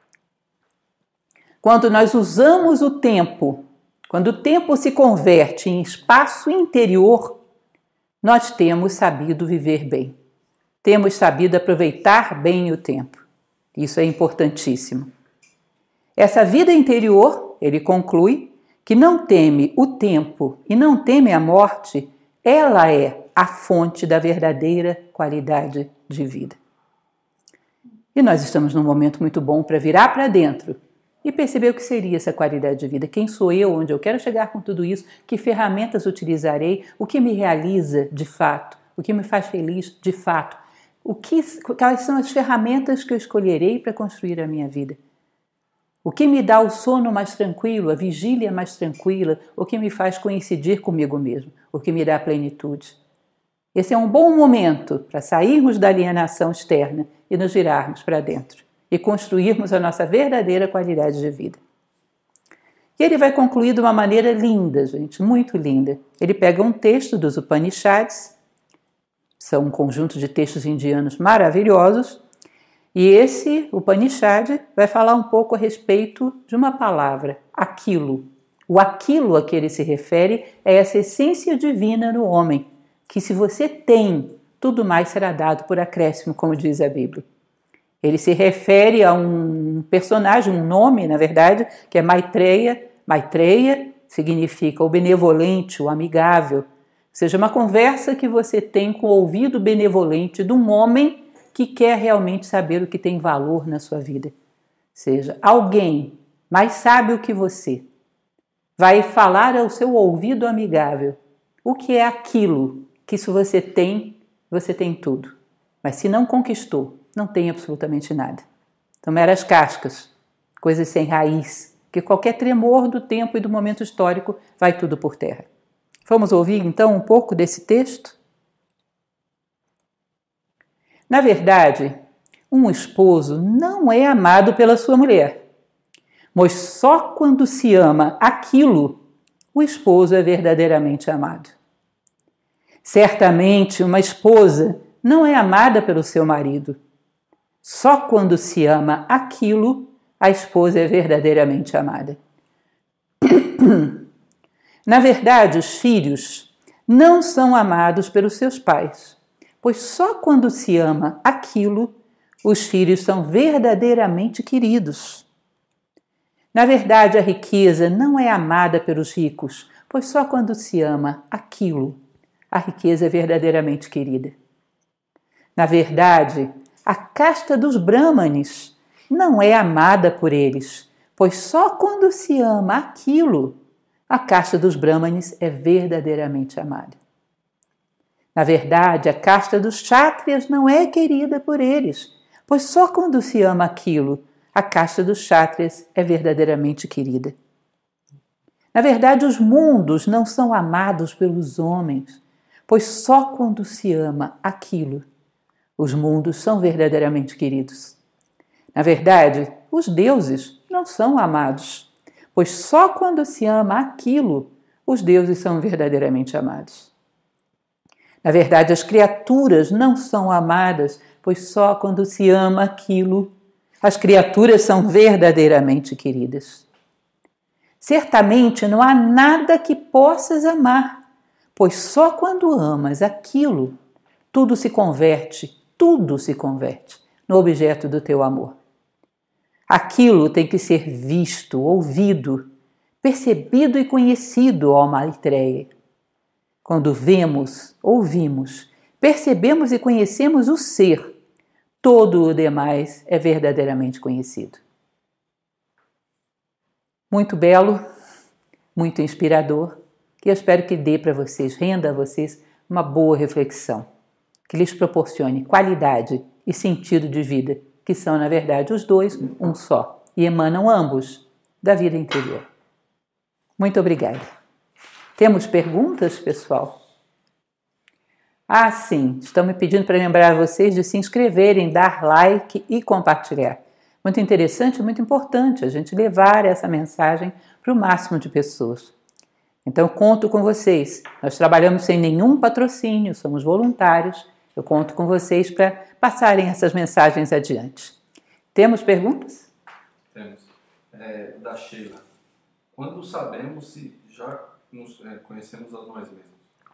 Quando nós usamos o tempo, quando o tempo se converte em espaço interior, nós temos sabido viver bem. Temos sabido aproveitar bem o tempo. Isso é importantíssimo. Essa vida interior, ele conclui, que não teme o tempo e não teme a morte, ela é a fonte da verdadeira qualidade de vida. E nós estamos num momento muito bom para virar para dentro e perceber o que seria essa qualidade de vida. Quem sou eu, onde eu quero chegar com tudo isso, que ferramentas utilizarei, o que me realiza de fato, o que me faz feliz de fato. O que, quais são as ferramentas que eu escolherei para construir a minha vida? O que me dá o sono mais tranquilo, a vigília mais tranquila, o que me faz coincidir comigo mesmo, o que me dá a plenitude. Esse é um bom momento para sairmos da alienação externa e nos virarmos para dentro e construirmos a nossa verdadeira qualidade de vida. E ele vai concluir de uma maneira linda, gente, muito linda. Ele pega um texto dos Upanishads, são um conjunto de textos indianos maravilhosos, e esse Upanishad vai falar um pouco a respeito de uma palavra, aquilo. O aquilo a que ele se refere é essa essência divina no homem, que se você tem tudo mais será dado por acréscimo, como diz a Bíblia. Ele se refere a um personagem, um nome, na verdade, que é Maitreya. Maitreya significa o benevolente, o amigável. Ou seja, uma conversa que você tem com o ouvido benevolente de um homem que quer realmente saber o que tem valor na sua vida. Ou seja, alguém mais sábio que você vai falar ao seu ouvido amigável o que é aquilo que, se você tem, você tem tudo. Mas se não conquistou, não tem absolutamente nada. São meras cascas, coisas sem raiz, que qualquer tremor do tempo e do momento histórico vai tudo por terra. Vamos ouvir então um pouco desse texto? Na verdade, um esposo não é amado pela sua mulher, mas só quando se ama aquilo, o esposo é verdadeiramente amado. Certamente, uma esposa não é amada pelo seu marido. Só quando se ama aquilo, a esposa é verdadeiramente amada. Na verdade, os filhos não são amados pelos seus pais, pois só quando se ama aquilo, os filhos são verdadeiramente queridos. Na verdade, a riqueza não é amada pelos ricos, pois só quando se ama aquilo, a riqueza é verdadeiramente querida. Na verdade, a casta dos brahmanes não é amada por eles, pois só quando se ama aquilo, a casta dos brahmanes é verdadeiramente amada. Na verdade, a casta dos kshatriyas não é querida por eles, pois só quando se ama aquilo, a casta dos kshatriyas é verdadeiramente querida. Na verdade, os mundos não são amados pelos homens, pois só quando se ama aquilo, os mundos são verdadeiramente queridos. Na verdade, os deuses não são amados, pois só quando se ama aquilo, os deuses são verdadeiramente amados. Na verdade, as criaturas não são amadas, pois só quando se ama aquilo, as criaturas são verdadeiramente queridas. Certamente não há nada que possas amar, pois só quando amas aquilo, tudo se converte, tudo se converte no objeto do teu amor. Aquilo tem que ser visto, ouvido, percebido e conhecido, ó Maitreya. Quando vemos, ouvimos, percebemos e conhecemos o ser, todo o demais é verdadeiramente conhecido. Muito belo, muito inspirador, que eu espero que dê para vocês, renda a vocês uma boa reflexão, que lhes proporcione qualidade e sentido de vida, que são, na verdade, os dois, um só, e emanam ambos da vida interior. Muito obrigada. Temos perguntas, pessoal? Ah, sim, estão me pedindo para lembrar vocês de se inscreverem, dar like e compartilhar. Muito interessante, muito importante a gente levar essa mensagem para o máximo de pessoas. Então, eu conto com vocês. Nós trabalhamos sem nenhum patrocínio, somos voluntários. Eu conto com vocês para passarem essas mensagens adiante. Temos perguntas? Temos. É, da Sheila. Quando sabemos se já nos é, conhecemos a nós mesmos?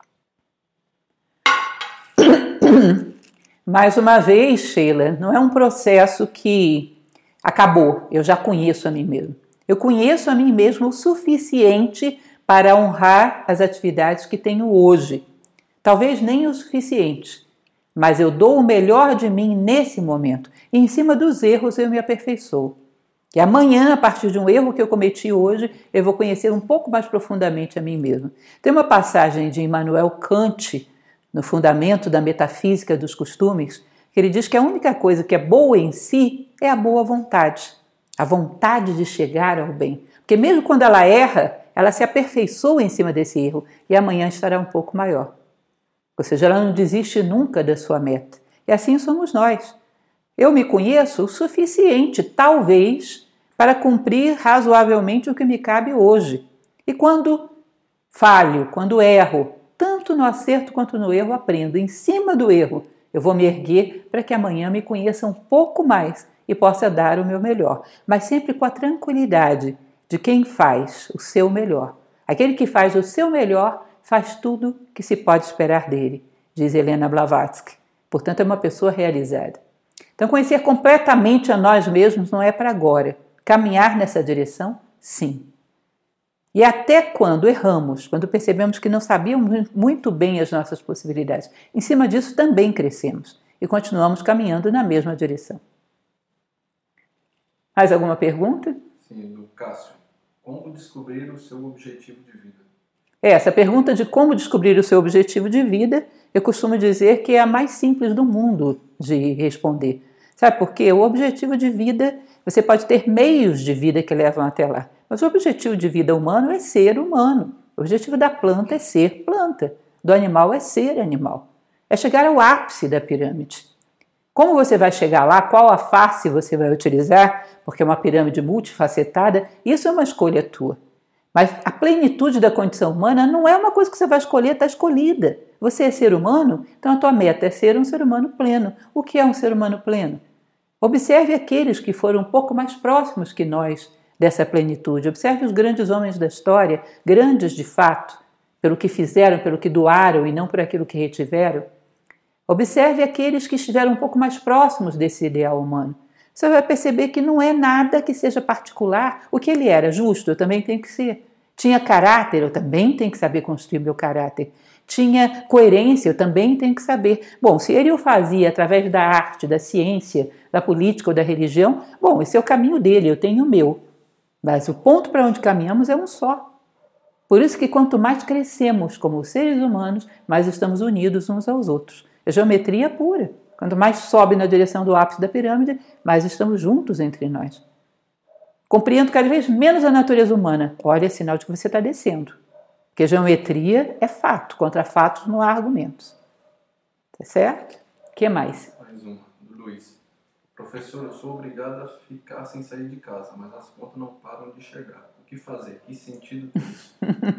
Mais uma vez, Sheila, não é um processo que acabou, eu já conheço a mim mesmo. Eu conheço a mim mesmo o suficiente para honrar as atividades que tenho hoje. Talvez nem o suficiente, mas eu dou o melhor de mim nesse momento. E em cima dos erros eu me aperfeiçoo. E amanhã, a partir de um erro que eu cometi hoje, eu vou conhecer um pouco mais profundamente a mim mesmo. Tem uma passagem de Immanuel Kant, no Fundamento da Metafísica dos Costumes, que ele diz que a única coisa que é boa em si é a boa vontade. A vontade de chegar ao bem. Porque mesmo quando ela erra, ela se aperfeiçoa em cima desse erro e amanhã estará um pouco maior. Ou seja, ela não desiste nunca da sua meta. E assim somos nós. Eu me conheço o suficiente, talvez, para cumprir razoavelmente o que me cabe hoje. E quando falho, quando erro, tanto no acerto quanto no erro, aprendo. Em cima do erro, eu vou me erguer para que amanhã me conheça um pouco mais e possa dar o meu melhor. Mas sempre com a tranquilidade de quem faz o seu melhor. Aquele que faz o seu melhor faz tudo que se pode esperar dele. diz Helena Blavatsky. Portanto, é uma pessoa realizada. Então, conhecer completamente a nós mesmos não é para agora. Caminhar nessa direção, sim. E até quando erramos, quando percebemos que não sabíamos muito bem as nossas possibilidades, em cima disso também crescemos e continuamos caminhando na mesma direção. Mais alguma pergunta? Sim, do Cássio. Como descobrir o seu objetivo de vida? Essa pergunta de como descobrir o seu objetivo de vida, eu costumo dizer que é a mais simples do mundo de responder. Sabe por quê? O objetivo de vida, você pode ter meios de vida que levam até lá. Mas o objetivo de vida humano é ser humano. O objetivo da planta é ser planta. Do animal é ser animal. É chegar ao ápice da pirâmide. Como você vai chegar lá, qual a face você vai utilizar, porque é uma pirâmide multifacetada, isso é uma escolha tua. Mas a plenitude da condição humana não é uma coisa que você vai escolher, está escolhida. Você é ser humano, então a tua meta é ser um ser humano pleno. O que é um ser humano pleno? Observe aqueles que foram um pouco mais próximos que nós dessa plenitude. Observe os grandes homens da história, grandes de fato, pelo que fizeram, pelo que doaram e não por aquilo que retiveram. Observe aqueles que estiveram um pouco mais próximos desse ideal humano. Você vai perceber que não é nada que seja particular. O que ele era justo, eu também tenho que ser. Tinha caráter, eu também tenho que saber construir meu caráter. Tinha coerência, eu também tenho que saber. Bom, se ele o fazia através da arte, da ciência, da política ou da religião, bom, esse é o caminho dele, eu tenho o meu. Mas o ponto para onde caminhamos é um só. Por isso que quanto mais crescemos como seres humanos, mais estamos unidos uns aos outros. É geometria pura. Quanto mais sobe na direção do ápice da pirâmide, mais estamos juntos entre nós. Compreendo cada vez menos a natureza humana. Olha, é sinal de que você está descendo. Porque geometria é fato. Contra fatos não há argumentos. Tá certo? O que mais? Mais uma, do Luiz. Professor, eu sou obrigado a ficar sem sair de casa, mas as contas não param de chegar. O que fazer? Que sentido tem isso?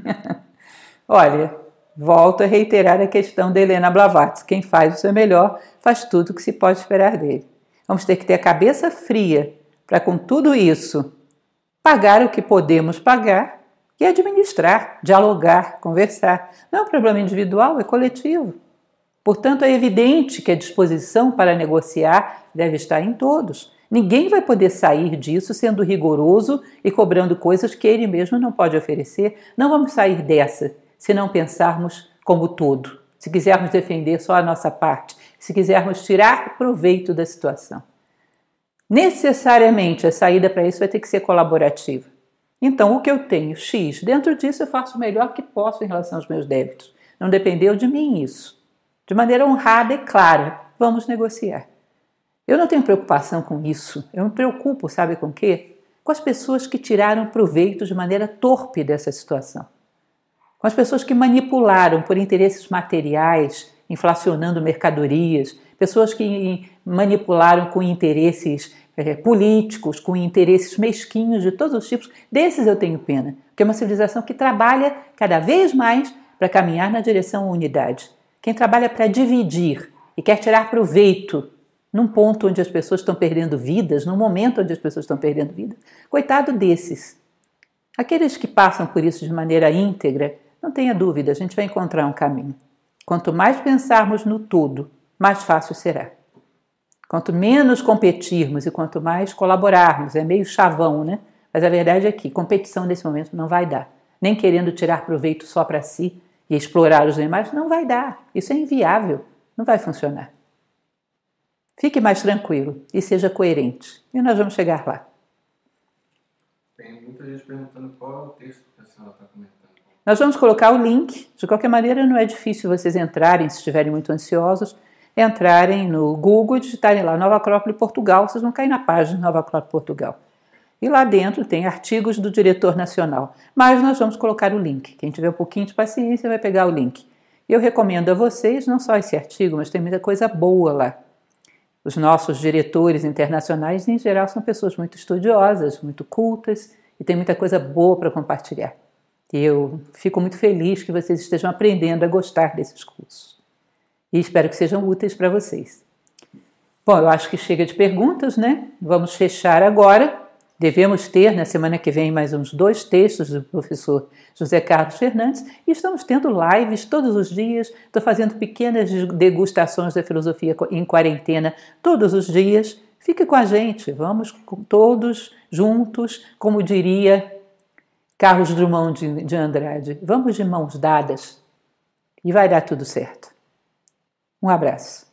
Olha, volto a reiterar a questão da Helena Blavatsky. Quem faz o seu melhor faz tudo o que se pode esperar dele. Vamos ter que ter a cabeça fria para, com tudo isso, pagar o que podemos pagar e administrar, dialogar, conversar. Não é um problema individual, é coletivo. Portanto, é evidente que a disposição para negociar deve estar em todos. Ninguém vai poder sair disso sendo rigoroso e cobrando coisas que ele mesmo não pode oferecer. Não vamos sair dessa se não pensarmos como todo, se quisermos defender só a nossa parte, se quisermos tirar proveito da situação. Necessariamente a saída para isso vai ter que ser colaborativa. Então, o que eu tenho, X, dentro disso eu faço o melhor que posso em relação aos meus débitos. Não dependeu de mim isso. De maneira honrada e clara, vamos negociar. Eu não tenho preocupação com isso. Eu me preocupo, sabe com o quê? Com as pessoas que tiraram proveito de maneira torpe dessa situação. Com as pessoas que manipularam por interesses materiais, inflacionando mercadorias, pessoas que manipularam com interesses é, políticos, com interesses mesquinhos de todos os tipos. Desses eu tenho pena, porque é uma civilização que trabalha cada vez mais para caminhar na direção à unidade. Quem trabalha para dividir e quer tirar proveito num ponto onde as pessoas estão perdendo vidas, num momento onde as pessoas estão perdendo vidas, coitado desses. Aqueles que passam por isso de maneira íntegra, não tenha dúvida, a gente vai encontrar um caminho. Quanto mais pensarmos no todo, mais fácil será. Quanto menos competirmos e quanto mais colaborarmos, é meio chavão, né? Mas a verdade é que competição nesse momento não vai dar. Nem querendo tirar proveito só para si e explorar os demais, não vai dar. Isso é inviável, não vai funcionar. Fique mais tranquilo e seja coerente. E nós vamos chegar lá. Tem muita gente perguntando qual é o texto que a senhora está comentando. Nós vamos colocar o link. De qualquer maneira, não é difícil vocês entrarem, se estiverem muito ansiosos, entrarem no Google e digitarem lá Nova Acrópole Portugal. Vocês vão cair na página Nova Acrópole Portugal. E lá dentro tem artigos do diretor nacional. Mas nós vamos colocar o link. Quem tiver um pouquinho de paciência vai pegar o link. E eu recomendo a vocês não só esse artigo, mas tem muita coisa boa lá. Os nossos diretores internacionais, em geral, são pessoas muito estudiosas, muito cultas e tem muita coisa boa para compartilhar. E eu fico muito feliz que vocês estejam aprendendo a gostar desses cursos. E espero que sejam úteis para vocês. Bom, eu acho que chega de perguntas, né? Vamos fechar agora Devemos ter, na semana que vem, mais uns dois textos do professor José Carlos Fernandes e estamos tendo lives todos os dias. Estou fazendo pequenas degustações da filosofia em quarentena todos os dias. Fique com a gente, vamos todos juntos, como diria Carlos Drummond de Andrade, vamos de mãos dadas e vai dar tudo certo. Um abraço.